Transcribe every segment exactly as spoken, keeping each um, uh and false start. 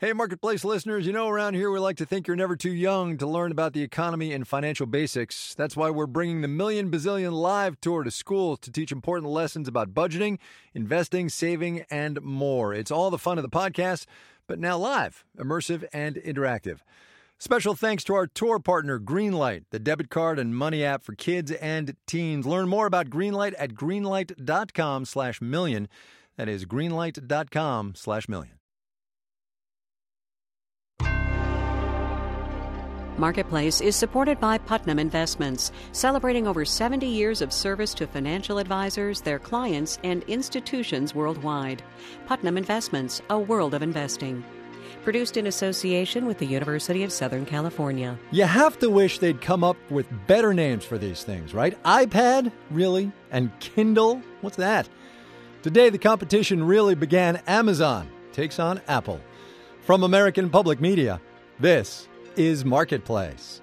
Hey, Marketplace listeners, you know around here we like to think you're never too young to learn about the economy and financial basics. That's why we're bringing the Million Bazillion Live Tour to schools to teach important lessons about budgeting, investing, saving, and more. It's all the fun of the podcast, but now live, immersive, and interactive. Special thanks to our tour partner, Greenlight, the debit card and money app for kids and teens. Learn more about Greenlight at greenlight.com slash million. That is greenlight.com slash million. Marketplace is supported by Putnam Investments, celebrating over seventy years of service to financial advisors, their clients, and institutions worldwide. Putnam Investments, a world of investing. Produced in association with the University of Southern California. You have to wish they'd come up with better names for these things, right? iPad? Really? And Kindle? What's that? Today, the competition really began. Amazon takes on Apple. From American Public Media, this is Marketplace.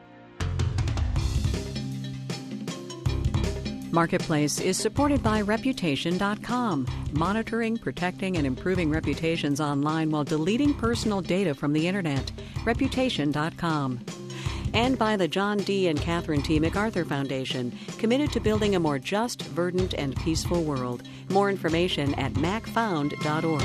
Marketplace is supported by Reputation dot com, monitoring, protecting, and improving reputations online while deleting personal data from the Internet. Reputation dot com. And by the John D. and Catherine T. MacArthur Foundation, committed to building a more just, verdant, and peaceful world. More information at mac found dot org.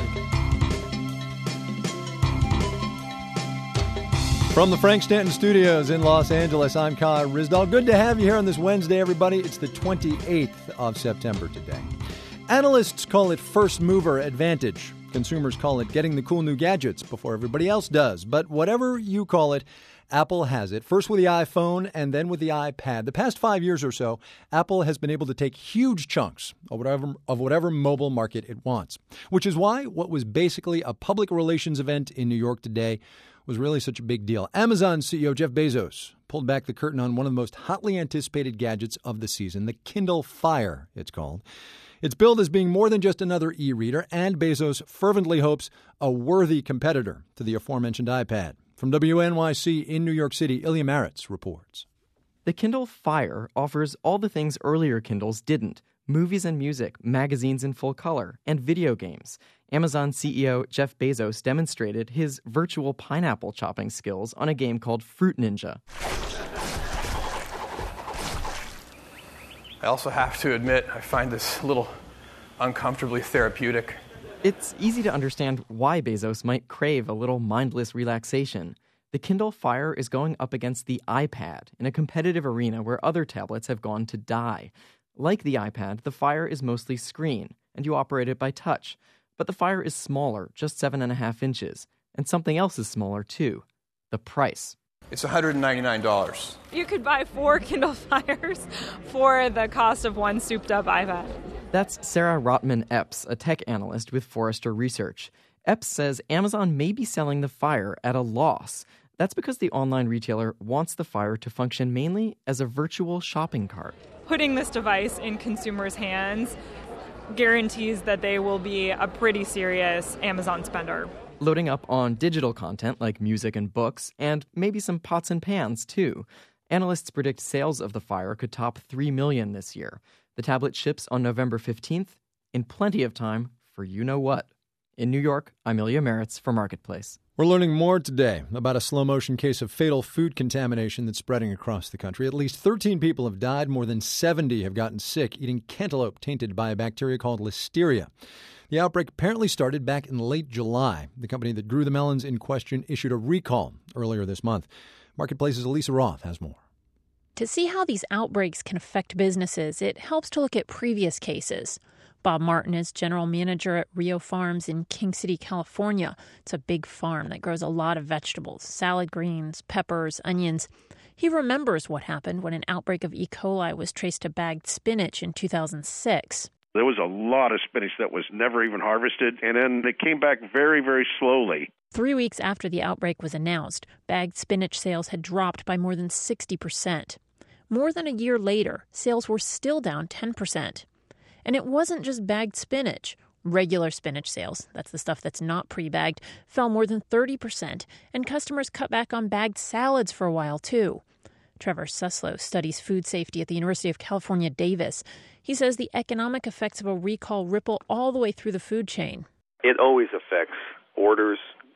From the Frank Stanton Studios in Los Angeles, I'm Kai Ryssdal. Good to have you here on this Wednesday, everybody. It's the twenty-eighth of September today. Analysts call it first mover advantage. Consumers call it getting the cool new gadgets before everybody else does. But whatever you call it, Apple has it. First with the iPhone and then with the iPad. The past five years or so, Apple has been able to take huge chunks of whatever, of whatever mobile market it wants. Which is why what was basically a public relations event in New York today was really such a big deal. Amazon C E O Jeff Bezos pulled back the curtain on one of the most hotly anticipated gadgets of the season, the Kindle Fire, it's called. It's billed as being more than just another e-reader, and Bezos fervently hopes a worthy competitor to the aforementioned iPad. From W N Y C in New York City, Ilya Maritz reports. The Kindle Fire offers all the things earlier Kindles didn't: movies and music, magazines in full color, and video games. Amazon C E O Jeff Bezos demonstrated his virtual pineapple chopping skills on a game called Fruit Ninja. I also have to admit, I find this a little uncomfortably therapeutic. It's easy to understand why Bezos might crave a little mindless relaxation. The Kindle Fire is going up against the iPad in a competitive arena where other tablets have gone to die. Like the iPad, the Fire is mostly screen, and you operate it by touch. But the Fire is smaller, just seven and a half inches. And something else is smaller, too: the price. It's one hundred ninety-nine dollars. You could buy four Kindle Fires for the cost of one souped-up iPad. That's Sarah Rotman-Epps, a tech analyst with Forrester Research. Epps says Amazon may be selling the Fire at a loss. That's because the online retailer wants the Fire to function mainly as a virtual shopping cart. Putting this device in consumers' hands guarantees that they will be a pretty serious Amazon spender. Loading up on digital content like music and books, and maybe some pots and pans, too. Analysts predict sales of the Fire could top three million this year. The tablet ships on November fifteenth, in plenty of time for you-know-what. In New York, I'm Ilya Maritz for Marketplace. We're learning more today about a slow-motion case of fatal food contamination that's spreading across the country. At least thirteen people have died. More than seventy have gotten sick eating cantaloupe tainted by a bacteria called Listeria. The outbreak apparently started back in late July. The company that grew the melons in question issued a recall earlier this month. Marketplace's Elisa Roth has more. To see how these outbreaks can affect businesses, it helps to look at previous cases. Bob Martin is general manager at Rio Farms in King City, California. It's a big farm that grows a lot of vegetables, salad greens, peppers, onions. He remembers what happened when an outbreak of E. coli was traced to bagged spinach in two thousand six. There was a lot of spinach that was never even harvested, and then they came back very, very slowly. Three weeks after the outbreak was announced, bagged spinach sales had dropped by more than sixty percent. More than a year later, sales were still down ten percent. And it wasn't just bagged spinach. Regular spinach sales, that's the stuff that's not pre-bagged, fell more than thirty percent, and customers cut back on bagged salads for a while, too. Trevor Suslow studies food safety at the University of California, Davis. He says the economic effects of a recall ripple all the way through the food chain. It always affects orders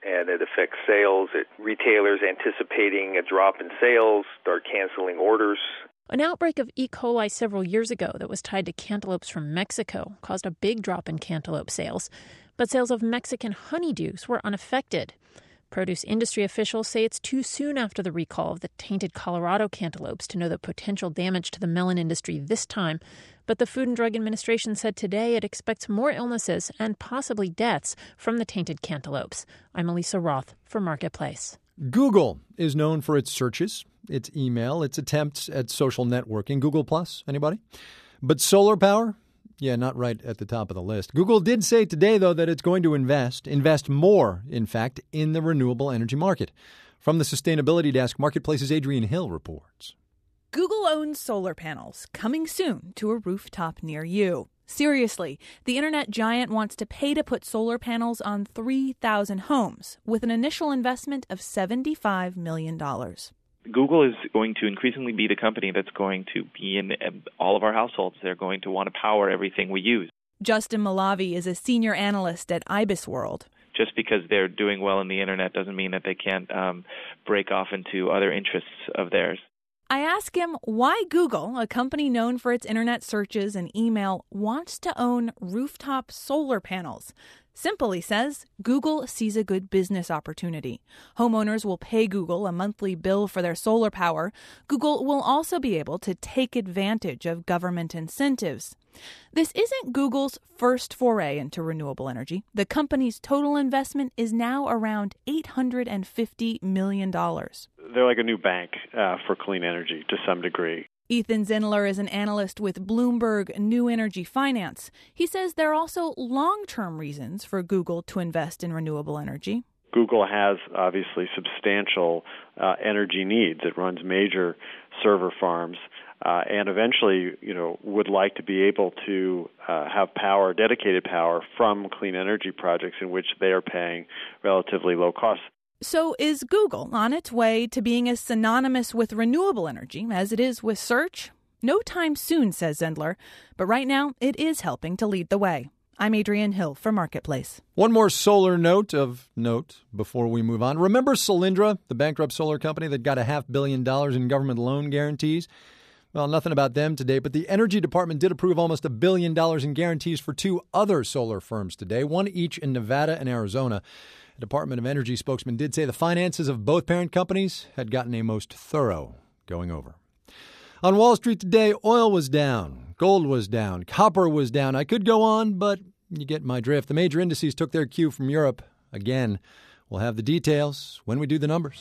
and it affects sales. It, retailers anticipating a drop in sales start canceling orders. An outbreak of E. coli several years ago that was tied to cantaloupes from Mexico caused a big drop in cantaloupe sales, but sales of Mexican honeydews were unaffected. Produce industry officials say it's too soon after the recall of the tainted Colorado cantaloupes to know the potential damage to the melon industry this time, but the Food and Drug Administration said today it expects more illnesses and possibly deaths from the tainted cantaloupes. I'm Elisa Roth for Marketplace. Google is known for its searches, its email, its attempts at social networking. Google Plus, anybody? But solar power? Yeah, not right at the top of the list. Google did say today, though, that it's going to invest, invest more, in fact, in the renewable energy market. From the Sustainability Desk, Marketplace's Adrian Hill reports. Google owns solar panels, coming soon to a rooftop near you. Seriously, the internet giant wants to pay to put solar panels on three thousand homes with an initial investment of seventy-five million dollars. Google is going to increasingly be the company that's going to be in all of our households. They're going to want to power everything we use. Justin Malavi is a senior analyst at IBISWorld. Just because they're doing well in the internet doesn't mean that they can't um, break off into other interests of theirs. I ask him why Google, a company known for its internet searches and email, wants to own rooftop solar panels. Simple, he says, Google sees a good business opportunity. Homeowners will pay Google a monthly bill for their solar power. Google will also be able to take advantage of government incentives. This isn't Google's first foray into renewable energy. The company's total investment is now around eight hundred fifty million dollars. They're like a new bank uh, for clean energy to some degree. Ethan Zindler is an analyst with Bloomberg New Energy Finance. He says there are also long-term reasons for Google to invest in renewable energy. Google has obviously substantial uh, energy needs. It runs major server farms uh, and eventually, you know, would like to be able to uh, have power, dedicated power from clean energy projects in which they are paying relatively low costs. So is Google on its way to being as synonymous with renewable energy as it is with search? No time soon, says Zindler, but right now it is helping to lead the way. I'm Adrian Hill for Marketplace. One more solar note of note before we move on. Remember Solyndra, the bankrupt solar company that got a half billion dollars in government loan guarantees? Well, nothing about them today, but the Energy Department did approve almost a billion dollars in guarantees for two other solar firms today, one each in Nevada and Arizona. The Department of Energy spokesman did say the finances of both parent companies had gotten a most thorough going over. On Wall Street today, oil was down, gold was down, copper was down. I could go on, but you get my drift. The major indices took their cue from Europe. Again, we'll have the details when we do the numbers.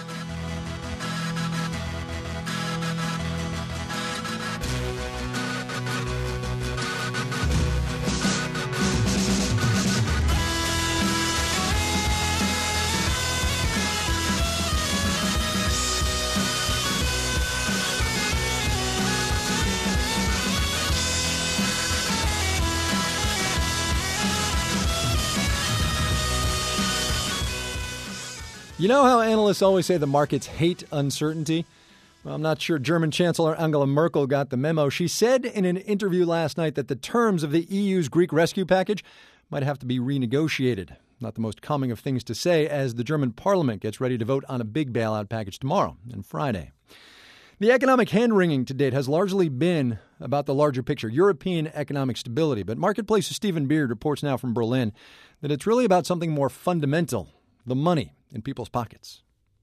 You know how analysts always say the markets hate uncertainty? Well, I'm not sure German Chancellor Angela Merkel got the memo. She said in an interview last night that the terms of the E U's Greek rescue package might have to be renegotiated. Not the most calming of things to say as the German parliament gets ready to vote on a big bailout package tomorrow and Friday. The economic hand-wringing to date has largely been about the larger picture, European economic stability. But Marketplace's Stephen Beard reports now from Berlin that it's really about something more fundamental, the money in people's pockets.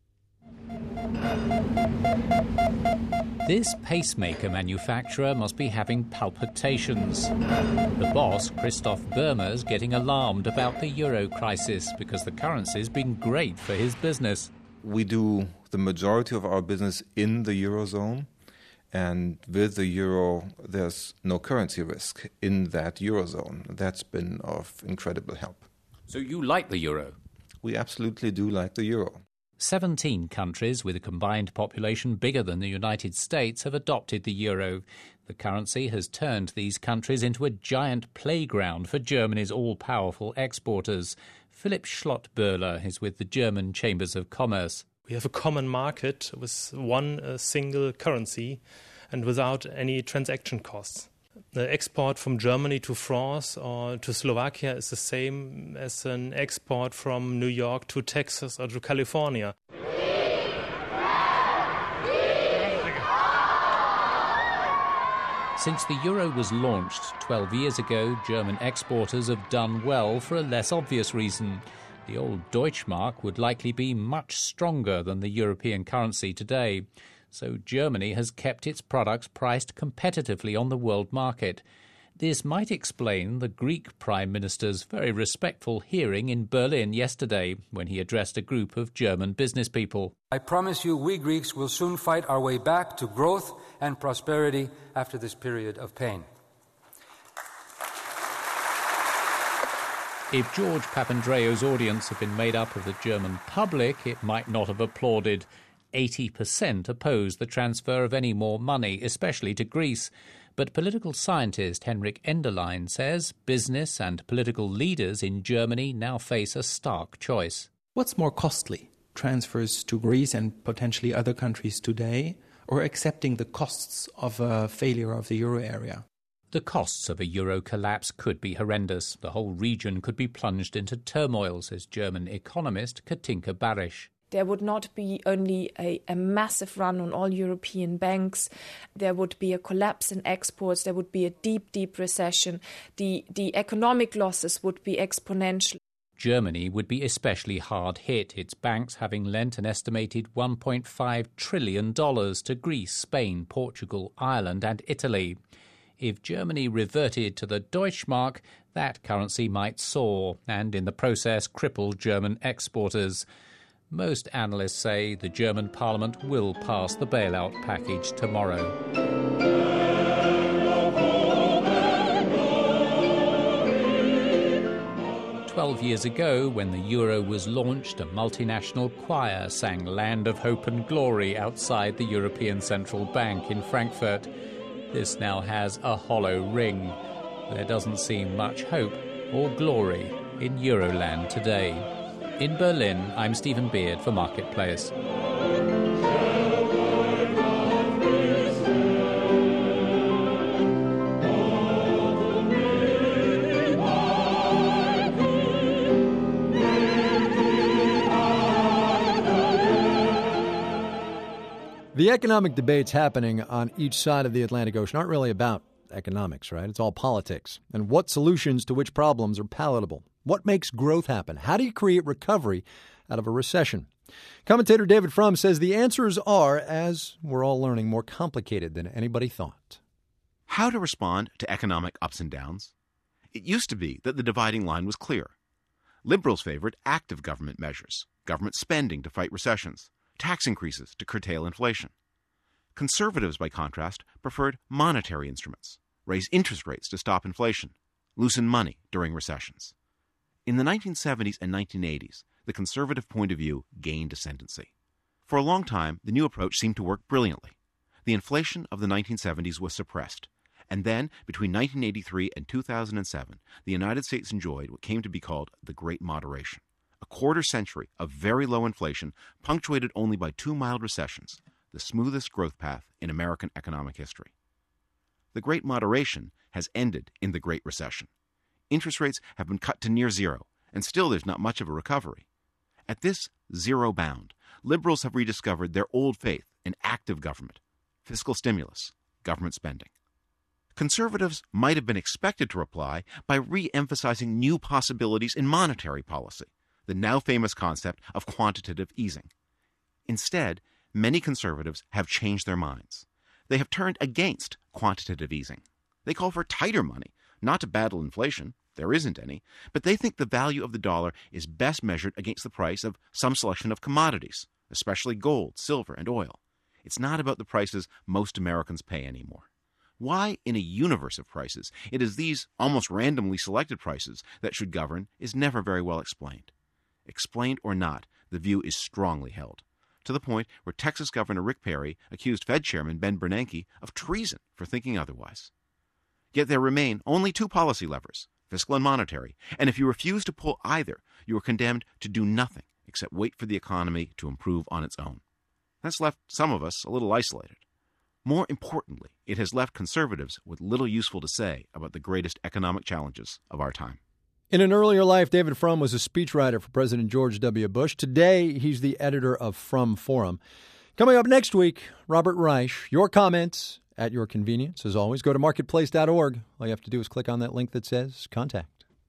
This pacemaker manufacturer must be having palpitations. The boss, Christoph Böhmer, is getting alarmed about the euro crisis because the currency's been great for his business. We do the majority of our business in the eurozone, and with the euro, there's no currency risk in that eurozone. That's been of incredible help. So you like the euro? We absolutely do like the euro. Seventeen countries with a combined population bigger than the United States have adopted the euro. The currency has turned these countries into a giant playground for Germany's all-powerful exporters. Philipp Schlottböhler is with the German Chambers of Commerce. We have a common market with one uh, single currency and without any transaction costs. The export from Germany to France or to Slovakia is the same as an export from New York to Texas or to California. Since the euro was launched twelve years ago, German exporters have done well for a less obvious reason. The old Deutschmark would likely be much stronger than the European currency today. So Germany has kept its products priced competitively on the world market. This might explain the Greek Prime Minister's very respectful hearing in Berlin yesterday when he addressed a group of German business people. I promise you, we Greeks will soon fight our way back to growth and prosperity after this period of pain. If George Papandreou's audience had been made up of the German public, it might not have applauded. eighty percent oppose the transfer of any more money, especially to Greece. But political scientist Henrik Enderlein says business and political leaders in Germany now face a stark choice. What's more costly, transfers to Greece and potentially other countries today, or accepting the costs of a failure of the euro area? The costs of a euro collapse could be horrendous. The whole region could be plunged into turmoil, says German economist Katinka Barisch. There would not be only a, a massive run on all European banks. There would be a collapse in exports. There would be a deep, deep recession. The, the economic losses would be exponential. Germany would be especially hard hit, its banks having lent an estimated one point five trillion dollars to Greece, Spain, Portugal, Ireland and Italy. If Germany reverted to the Deutschmark, that currency might soar and in the process cripple German exporters. Most analysts say the German parliament will pass the bailout package tomorrow. Twelve years ago, when the euro was launched, a multinational choir sang Land of Hope and Glory outside the European Central Bank in Frankfurt. This now has a hollow ring. There doesn't seem much hope or glory in Euroland today. In Berlin, I'm Stephen Beard for Marketplace. The economic debates happening on each side of the Atlantic Ocean aren't really about economics, right? It's all politics. And what solutions to which problems are palatable? What makes growth happen? How do you create recovery out of a recession? Commentator David Frum says the answers are, as we're all learning, more complicated than anybody thought. How to respond to economic ups and downs? It used to be that the dividing line was clear. Liberals favored active government measures, government spending to fight recessions, tax increases to curtail inflation. Conservatives, by contrast, preferred monetary instruments, raise interest rates to stop inflation, loosen money during recessions. In the nineteen seventies and nineteen eighties, the conservative point of view gained ascendancy. For a long time, the new approach seemed to work brilliantly. The inflation of the nineteen seventies was suppressed, and then, between nineteen eighty-three and two thousand seven, the United States enjoyed what came to be called the Great Moderation, a quarter century of very low inflation punctuated only by two mild recessions, the smoothest growth path in American economic history. The Great Moderation has ended in the Great Recession. Interest rates have been cut to near zero, and still there's not much of a recovery. At this zero bound, liberals have rediscovered their old faith in active government, fiscal stimulus, government spending. Conservatives might have been expected to reply by re-emphasizing new possibilities in monetary policy, the now famous concept of quantitative easing. Instead, many conservatives have changed their minds. They have turned against quantitative easing. They call for tighter money, not to battle inflation, there isn't any, but they think the value of the dollar is best measured against the price of some selection of commodities, especially gold, silver, and oil. It's not about the prices most Americans pay anymore. Why, in a universe of prices, it is these almost randomly selected prices that should govern is never very well explained. Explained or not, the view is strongly held, to the point where Texas Governor Rick Perry accused Fed Chairman Ben Bernanke of treason for thinking otherwise. Yet there remain only two policy levers, fiscal and monetary, and if you refuse to pull either, you are condemned to do nothing except wait for the economy to improve on its own. That's left some of us a little isolated. More importantly, it has left conservatives with little useful to say about the greatest economic challenges of our time. In an earlier life, David Frum was a speechwriter for President George W. Bush. Today, he's the editor of Frum Forum. Coming up next week, Robert Reich. Your comments at your convenience. As always, go to marketplace dot org. All you have to do is click on that link that says contact.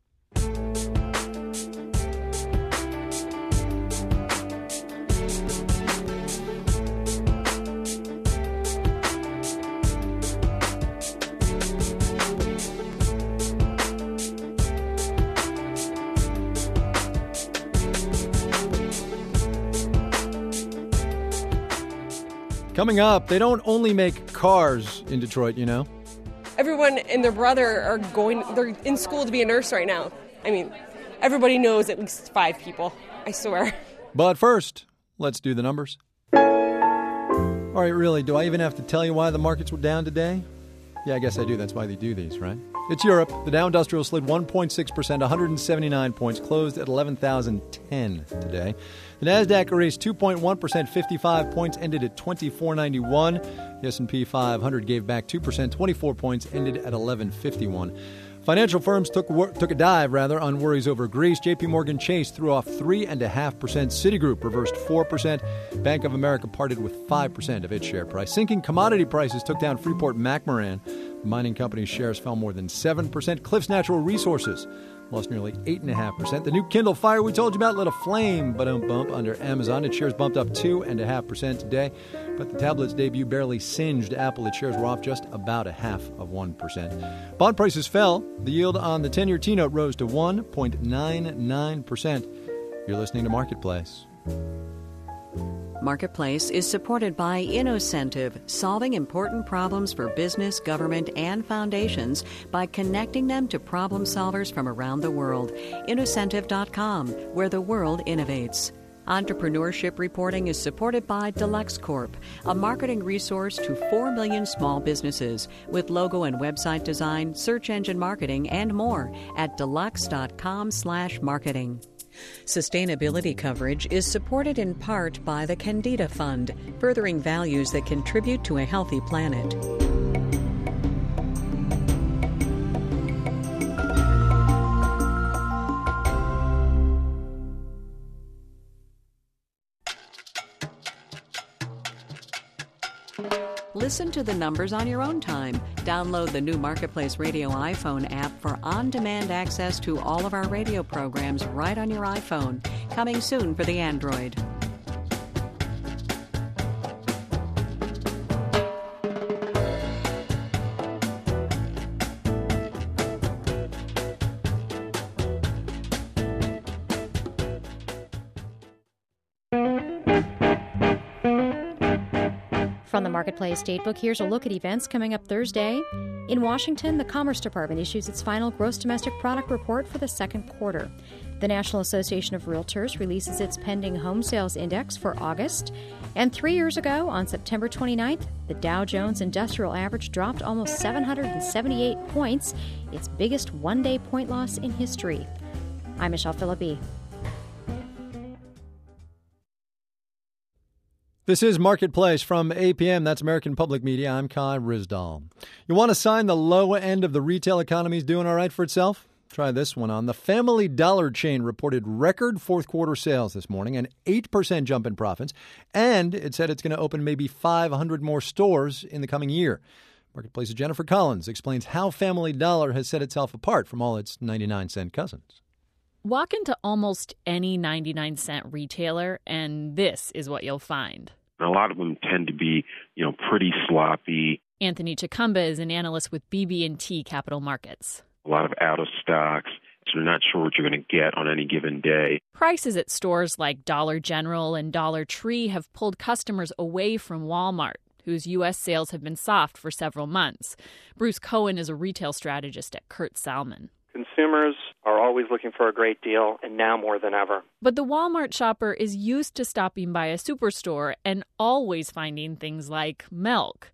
Coming up, they don't only make cars in Detroit, you know. Everyone and their brother are going, they're in school to be a nurse right now. I mean, everybody knows at least five people, I swear. But first, let's do the numbers. All right, really, do I even have to tell you why the markets were down today? Yeah, I guess I do. That's why they do these, right? It's Europe. The Dow Industrial slid one point six percent, one hundred seventy-nine points, closed at eleven thousand ten today. The Nasdaq erased two point one percent, fifty-five points, ended at twenty-four ninety-one. The S and P five hundred gave back two percent, twenty-four points, ended at eleven fifty-one. Financial firms took took a dive, rather, on worries over Greece. J P Morgan Chase threw off three point five percent. Citigroup reversed four percent. Bank of America parted with five percent of its share price. Sinking commodity prices took down Freeport-McMoRan. The mining company's shares fell more than seven percent. Cliffs Natural Resources lost nearly eight point five percent. The new Kindle Fire we told you about lit a flame, but don't bump under Amazon. Its shares bumped up two point five percent today. But the tablet's debut barely singed Apple. Its shares were off just about a half of one percent. Bond prices fell. The yield on the ten-year T-note rose to one point nine nine percent. You're listening to Marketplace. Marketplace is supported by Innocentive, solving important problems for business, government, and foundations by connecting them to problem solvers from around the world. Innocentive dot com, where the world innovates. Entrepreneurship reporting is supported by Deluxe Corp, a marketing resource to four million small businesses with logo and website design, search engine marketing, and more at deluxe dot com slash marketing. Sustainability coverage is supported in part by the Candida Fund, furthering values that contribute to a healthy planet. Listen to the numbers on your own time. Download the new Marketplace Radio iPhone app for on-demand access to all of our radio programs right on your iPhone. Coming soon for the Android. From the Marketplace Datebook, here's a look at events coming up Thursday. In Washington, the Commerce Department issues its final gross domestic product report for the second quarter. The National Association of Realtors releases its pending home sales index for August. And three years ago, on September twenty-ninth, the Dow Jones Industrial Average dropped almost seven hundred seventy-eight points, its biggest one-day point loss in history. I'm Michelle Philippi. This is Marketplace from A P M. That's American Public Media. I'm Kai Ryssdal. You want a sign the low end of the retail economy is doing all right for itself? Try this one on. The Family Dollar chain reported record fourth quarter sales this morning, an eight percent jump in profits, and it said it's going to open maybe five hundred more stores in the coming year. Marketplace's Jennifer Collins explains how Family Dollar has set itself apart from all its ninety-nine cent cousins. Walk into almost any ninety-nine cent retailer, and this is what you'll find. A lot of them tend to be, you know, pretty sloppy. Anthony Chikumba is an analyst with B B and T Capital Markets. A lot of out of stocks, so you're not sure what you're going to get on any given day. Prices at stores like Dollar General and Dollar Tree have pulled customers away from Walmart, whose U S sales have been soft for several months. Bruce Cohen is a retail strategist at Kurt Salmon. Consumers are always looking for a great deal, and now more than ever. But the Walmart shopper is used to stopping by a superstore and always finding things like milk.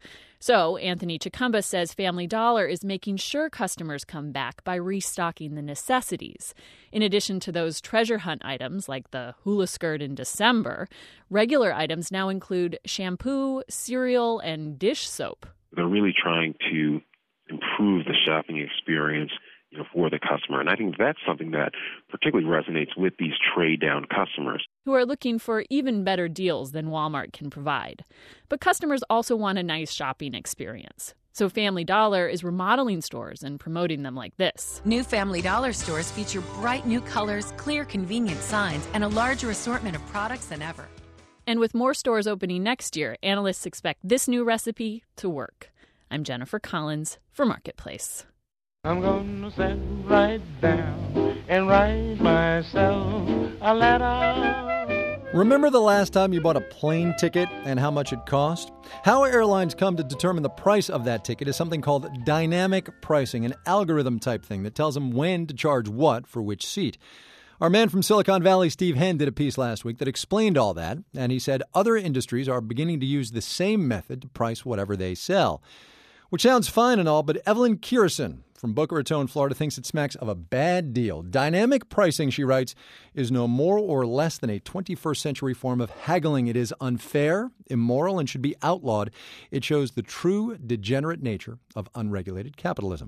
So Anthony Chicumba says Family Dollar is making sure customers come back by restocking the necessities. In addition to those treasure hunt items like the hula skirt in December, regular items now include shampoo, cereal, and dish soap. They're really trying to improve the shopping experience, you know, for the customer. And I think that's something that particularly resonates with these trade-down customers, who are looking for even better deals than Walmart can provide. But customers also want a nice shopping experience. So Family Dollar is remodeling stores and promoting them like this. New Family Dollar stores feature bright new colors, clear, convenient signs, and a larger assortment of products than ever. And with more stores opening next year, analysts expect this new recipe to work. I'm Jennifer Collins for Marketplace. I'm gonna sit right down and write myself a letter. Remember the last time you bought a plane ticket and how much it cost? How airlines come to determine the price of that ticket is something called dynamic pricing, an algorithm type thing that tells them when to charge what for which seat. Our man from Silicon Valley, Steve Henn, did a piece last week that explained all that, and he said other industries are beginning to use the same method to price whatever they sell. Which sounds fine and all, but Evelyn Kierson from Boca Raton, Florida, thinks it smacks of a bad deal. Dynamic pricing, she writes, is no more or less than a twenty-first century form of haggling. It is unfair, immoral, and should be outlawed. It shows the true degenerate nature of unregulated capitalism.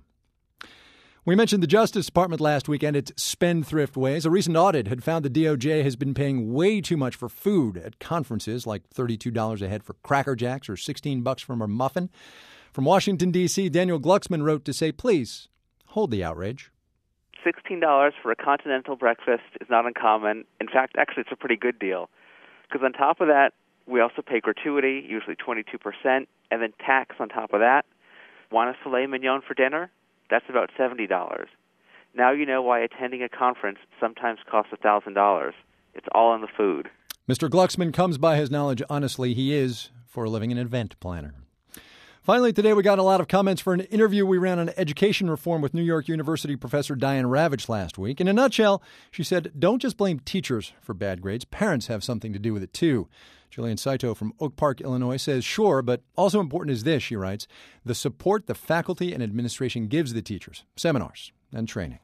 We mentioned the Justice Department last week and its spendthrift ways. A recent audit had found the D O J has been paying way too much for food at conferences, like thirty-two dollars a head for Cracker Jacks or sixteen bucks for a muffin. From Washington, D C, Daniel Glucksman wrote to say, please, hold the outrage. sixteen dollars for a continental breakfast is not uncommon. In fact, actually, it's a pretty good deal. Because on top of that, we also pay gratuity, usually twenty-two percent, and then tax on top of that. Want a filet mignon for dinner? That's about seventy dollars. Now you know why attending a conference sometimes costs one thousand dollars. It's all in the food. Mister Glucksman comes by his knowledge honestly. He is, for a living, an event planner. Finally, today we got a lot of comments for an interview we ran on education reform with New York University professor Diane Ravitch last week. In a nutshell, she said, don't just blame teachers for bad grades. Parents have something to do with it, too. Jillian Saito from Oak Park, Illinois says, sure, but also important is this, she writes, the support the faculty and administration gives the teachers, seminars, and training.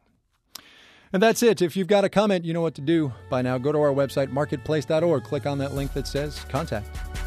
And that's it. If you've got a comment, you know what to do by now. Go to our website, marketplace dot org. Click on that link that says contact.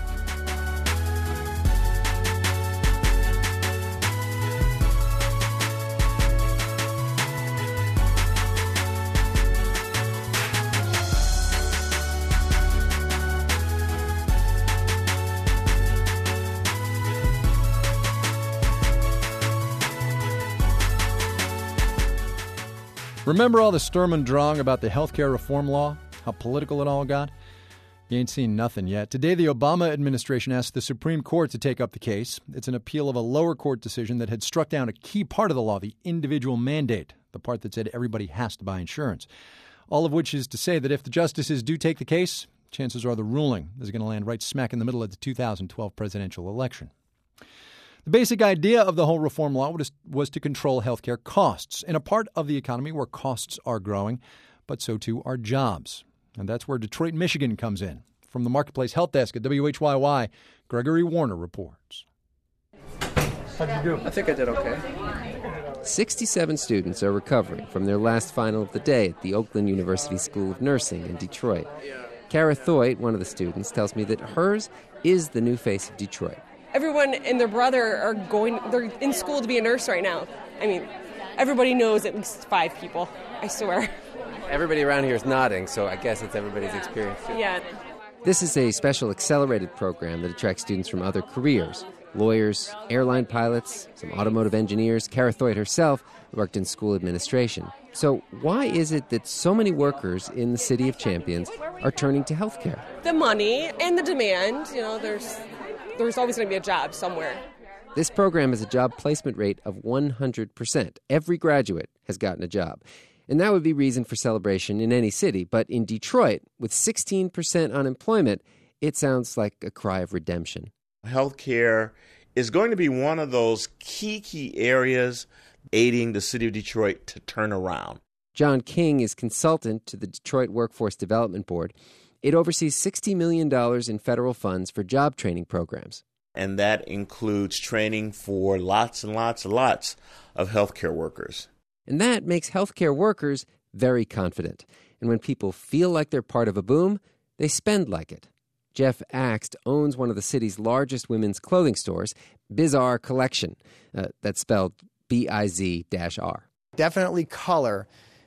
Remember all the Sturm und Drang about the health care reform law? How political it all got? You ain't seen nothing yet. Today, the Obama administration asked the Supreme Court to take up the case. It's an appeal of a lower court decision that had struck down a key part of the law, the individual mandate, the part that said everybody has to buy insurance. All of which is to say that if the justices do take the case, chances are the ruling is going to land right smack in the middle of the two thousand twelve presidential election. The basic idea of the whole reform law was, was to control healthcare costs in a part of the economy where costs are growing, but so too are jobs. And that's where Detroit, Michigan comes in. From the Marketplace Health Desk at W H Y Y, Gregory Warner reports. How'd you do? I think I did okay. sixty-seven students are recovering from their last final of the day at the Oakland University School of Nursing in Detroit. Kara Thoit, one of the students, tells me that hers is the new face of Detroit. Everyone and their brother are going, they're in school to be a nurse right now. I mean, everybody knows at least five people, I swear. Everybody around here is nodding, so I guess it's everybody's experience too. Yeah. This is a special accelerated program that attracts students from other careers. Lawyers, airline pilots, some automotive engineers. Kara Thoit herself worked in school administration. So why is it that so many workers in the city of Champions are turning to healthcare? The money and the demand, you know, there's... There's always going to be a job somewhere. This program has a job placement rate of one hundred percent. Every graduate has gotten a job. And that would be reason for celebration in any city. But in Detroit, with sixteen percent unemployment, it sounds like a cry of redemption. Healthcare is going to be one of those key, key areas aiding the city of Detroit to turn around. John King is consultant to the Detroit Workforce Development Board. It oversees sixty million dollars in federal funds for job training programs. And that includes training for lots and lots and lots of healthcare workers. And that makes healthcare workers very confident. And when people feel like they're part of a boom, they spend like it. Jeff Axt owns one of the city's largest women's clothing stores, Bizarre Collection. Uh, that's spelled B I Z R. Definitely color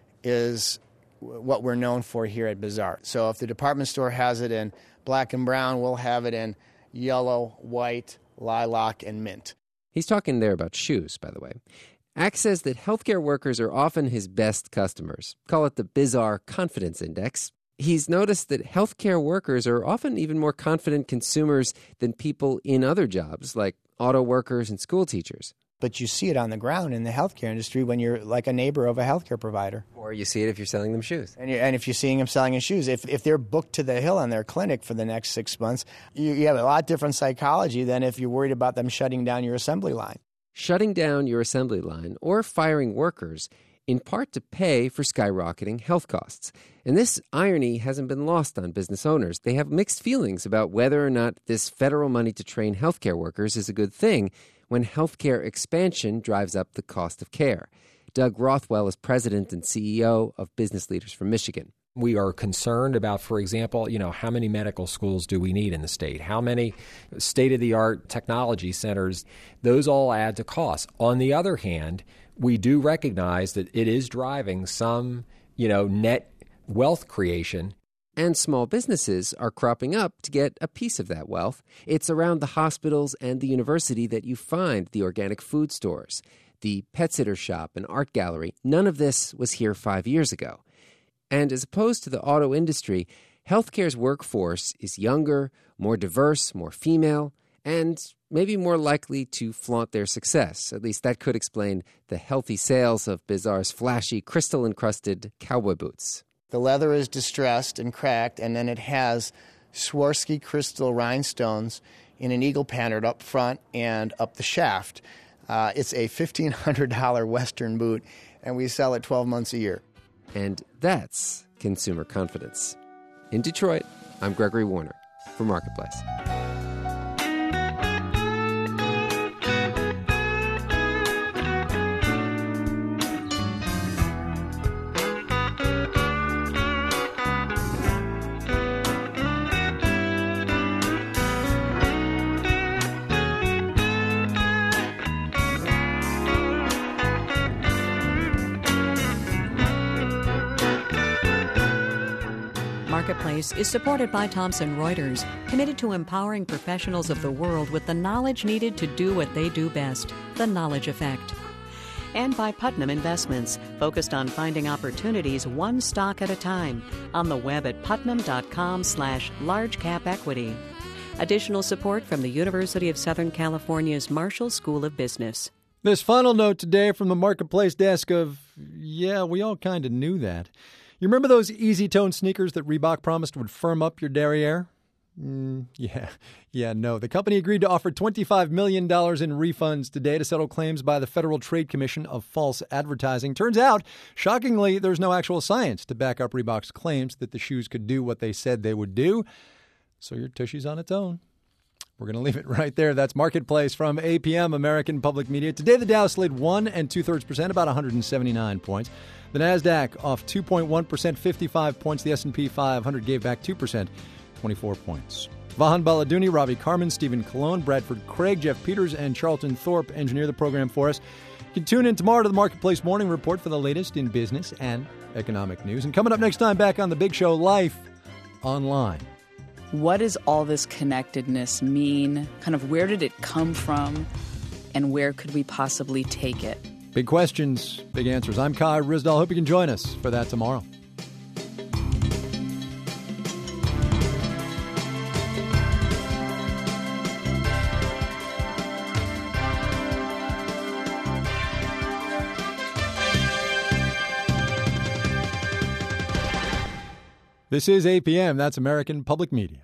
is what we're known for here at Bizarre. So if the department store has it in black and brown, we'll have it in yellow, white, lilac, and mint. He's talking there about shoes, by the way. Axe says that healthcare workers are often his best customers. Call it the Bizarre Confidence Index. He's noticed that healthcare workers are often even more confident consumers than people in other jobs, like auto workers and school teachers. But you see it on the ground in the healthcare industry when you're like a neighbor of a healthcare provider. Or you see it if you're selling them shoes. And, and if you're seeing them selling them shoes, if if they're booked to the hill on their clinic for the next six months, you, you have a lot different psychology than if you're worried about them shutting down your assembly line. Shutting down your assembly line or firing workers, in part to pay for skyrocketing health costs. And this irony hasn't been lost on business owners. They have mixed feelings about whether or not this federal money to train healthcare workers is a good thing when healthcare expansion drives up the cost of care. Doug Rothwell is president and C E O of Business Leaders from Michigan. We are concerned about, for example, you know, how many medical schools do we need in the state? How many state-of-the-art technology centers? Those all add to costs. On the other hand, we do recognize that it is driving some, you know, net wealth creation. And small businesses are cropping up to get a piece of that wealth. It's around the hospitals and the university that you find the organic food stores, the pet sitter shop and art gallery. None of this was here five years ago. And as opposed to the auto industry, healthcare's workforce is younger, more diverse, more female, and maybe more likely to flaunt their success. At least that could explain the healthy sales of Bizarre's flashy, crystal-encrusted cowboy boots. The leather is distressed and cracked, and then it has Swarovski crystal rhinestones in an eagle pattern up front and up the shaft. Uh, it's a fifteen hundred dollars Western boot, and we sell it twelve months a year. And that's consumer confidence. In Detroit, I'm Gregory Warner for Marketplace. Marketplace is supported by Thomson Reuters, committed to empowering professionals of the world with the knowledge needed to do what they do best, the Knowledge Effect. And by Putnam Investments, focused on finding opportunities one stock at a time, on the web at putnam.com slash large cap equity. Additional support from the University of Southern California's Marshall School of Business. This final note today from the Marketplace desk of, yeah, we all kind of knew that. You remember those easy-tone sneakers that Reebok promised would firm up your derriere? Mm, yeah, yeah, no. The company agreed to offer twenty-five million dollars in refunds today to settle claims by the Federal Trade Commission of false advertising. Turns out, shockingly, there's no actual science to back up Reebok's claims that the shoes could do what they said they would do. So your tushy's on its own. We're going to leave it right there. That's Marketplace from A P M, American Public Media. Today, the Dow slid one and two-thirds percent, about one hundred seventy-nine points. The NASDAQ off two point one percent, fifty-five points. The S and P five hundred gave back two percent, twenty-four points. Vahan Baladuni, Ravi Carmen, Stephen Colon, Bradford Craig, Jeff Peters, and Charlton Thorpe engineer the program for us. You can tune in tomorrow to the Marketplace Morning Report for the latest in business and economic news. And coming up next time, back on The Big Show, Life Online. What does all this connectedness mean? Kind of where did it come from? And where could we possibly take it? Big questions, big answers. I'm Kai Ryssdal. Hope you can join us for that tomorrow. This is A P M. That's American Public Media.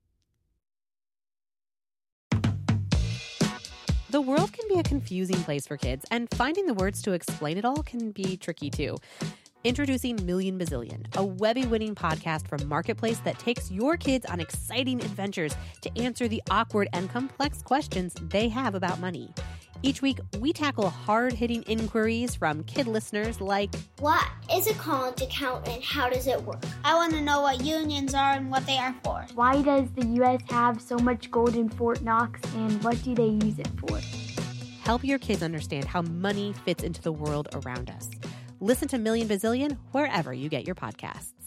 The world can be a confusing place for kids, and finding the words to explain it all can be tricky too. Introducing Million Bazillion, a Webby-winning podcast from Marketplace that takes your kids on exciting adventures to answer the awkward and complex questions they have about money. Each week, we tackle hard-hitting inquiries from kid listeners like, what is a college account and how does it work? I want to know what unions are and what they are for. Why does the U S have so much gold in Fort Knox and what do they use it for? Help your kids understand how money fits into the world around us. Listen to Million Bazillion wherever you get your podcasts.